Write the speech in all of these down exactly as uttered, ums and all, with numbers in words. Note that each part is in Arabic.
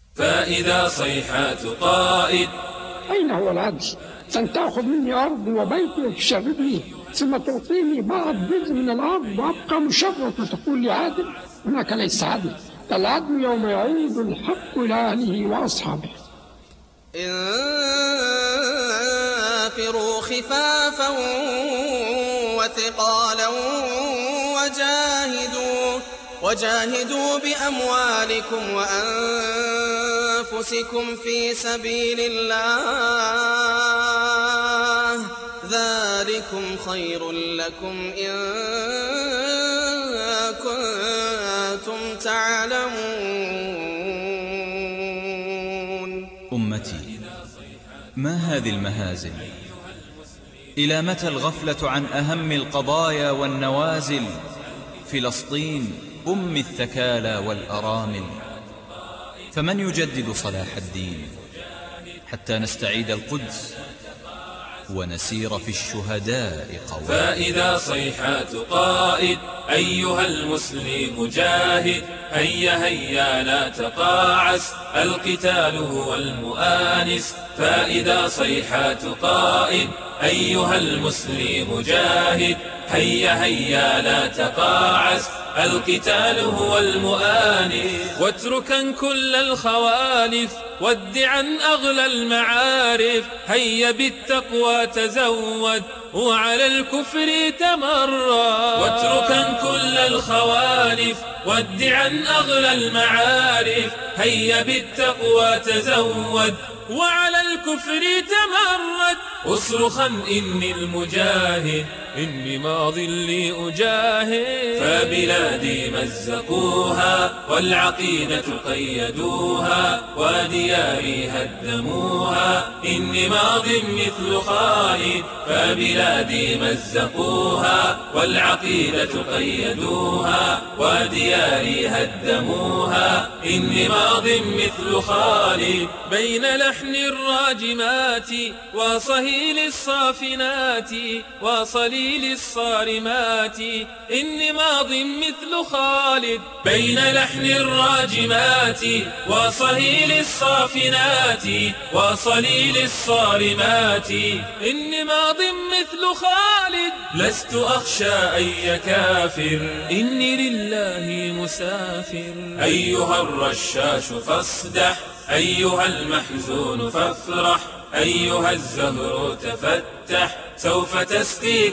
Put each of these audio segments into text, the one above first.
فإذا صيحات قائد. أين هو العدل؟ أن تأخذ مني أرضي وبيتي وتشربني ثم تعطيني بعض جزء من الأرض وأبقى مشرف وتقول لي عادل؟ هناك ليس عدل. العدل يوم يعود الحق إلى أهله وأصحابه. انفروا خفافا وثقالا وجاهدوا وجاهدوا بأموالكم وأنفسكم في سبيل الله ذلكم خير لكم إن كنتم تعلمون. أمتي، ما هذه المهازل؟ إلى متى الغفلة عن أهم القضايا والنوازل؟ فلسطين أم الثكالى والأرامل، فمن يجدد صلاح الدين حتى نستعيد القدس ونسير في الشهداء قوي؟ فإذا صيحات قائد أيها المسلم جاهد، هيا هيا لا تقاعس، القتال هو المؤانس. فإذا صيحات قائد أيها المسلم جاهد، هيا هيا لا تقاعس، القتال هو المؤانس. واتركا كل الخوالف وادعا أغلى المعارف، هيا بالتقوى تزود وعلى الكفر تمرد. واتركا كل الخوالف وادعا أغلى المعارف، هيا بالتقوى تزود وعلى الكفر تمرد. اصرخا إني المجاهد، إني ماض لي أجاهد. فبلادي مزقوها والعقيدة قيدوها، ودياري هدموها، إني ماض مثل خالد. فبلادي مزقوها والعقيدة قيدوها، ودياري هدموها، إني ماض مثل خالد. بين لحن الراجمات وصهيل الصافنات وصليل الصارمات، إني ماض مثل خالد. بين لحن الراجمات وصهيل الصافنات وصليل الصارمات، إني ماض مثل خالد. لست أخشى أي كافر، إني لله مسافر. أيها الرشاش فاصدح، أيها المحزون فافرح، أيها الزهر تفتح، سوف تسقيك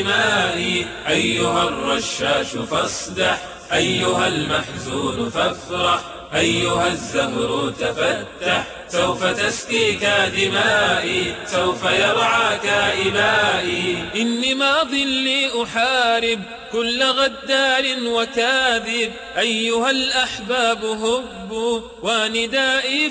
دمائي. أيها الرشاش فاصدح، أيها المحزون فافرح، أيها الزهر تفتح، سوف تسقيك دمائي، سوف يرعاك إبائي. إني ماض لي أحارب كل غدار وكاذب، أيها الأحباب هبوا وندائي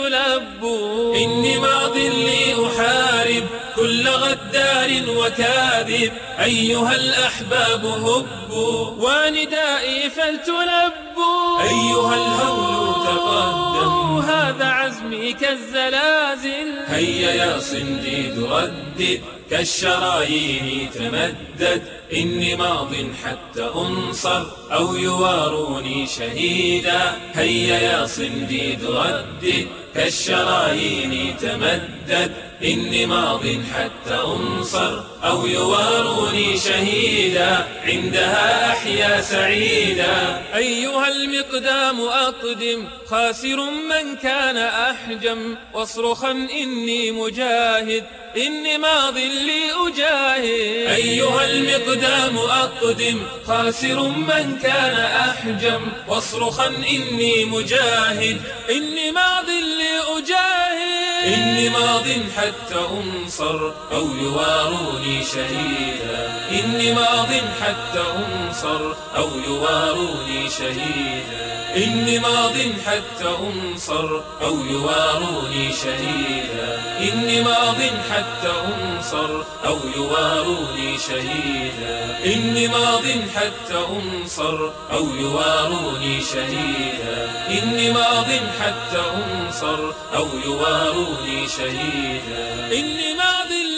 فلتلبوا. إني ماض لي أحارب كل غدار وكاذب، أيها الأحباب هبوا وندائي فلتلبوا. أيها الهول تقدم، هذا عزمي كالزلازل. هيا يا صنديد ردد، كالشرايين تمدد، إني ماض حتى أنصر أو يواروني شهيدا. هيا يا صنديد ردد، كالشرايين تمدد، إني ماض حتى أنصر أو يواروني شهيدا. عندها أحيا سعيدا. أيها المقدام أقدم، خاسر من كان أحجم، واصرخا إني مجاهد، إني ماض لي أجاهد. أيها المقدام أقدم، خاسر من كان أحجم، واصرخا إني مجاهد، إني ماض لي أجاهد. إني ماض حتى أنصر أو يواروني شهيدا. إني ماض حتى أنصر أو يواروني شهيدا. إني ماض حتى أنصر أو يواروني شهيدا. إني ماض حتى أنصر أو يواروني شهيدا. إني ماض حتى أنصر أو يواروني شهيدا. إني ماض حتى أنصر أو يواروني شهيدا. إني ماض